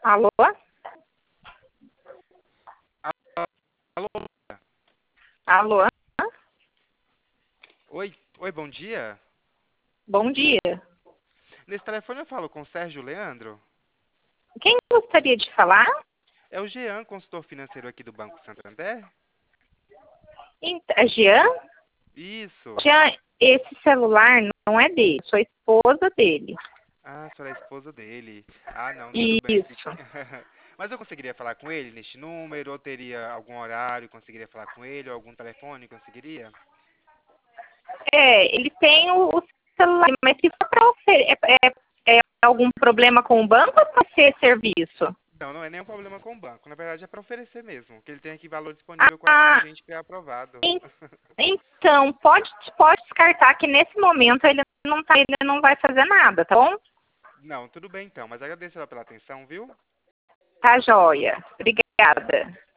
Alô? Alô? Alô? Oi, bom dia. Bom dia. Nesse telefone eu falo com o Sérgio Leandro. Quem gostaria de falar? É o Jean, consultor financeiro aqui do Banco Santander? Jean? Isso. Jean, esse celular não é dele, sou esposa dele. Ah, a senhora é a esposa dele. Ah, não, tudo bem. Isso. Mas eu conseguiria falar com ele neste número? Ou teria algum horário, conseguiria falar com ele? Ou algum telefone, conseguiria? Ele tem o celular, mas se for para é algum problema com o banco ou para ser serviço? Não, não é nenhum problema com o banco. Na verdade é para oferecer mesmo. Que ele tem aqui valor disponível com a Ah, gente que é aprovado. en- então, pode descartar que nesse momento ele não vai fazer nada, tá bom? Não, tudo bem então. Mas agradeço ela pela atenção, viu? Tá joia. Obrigada.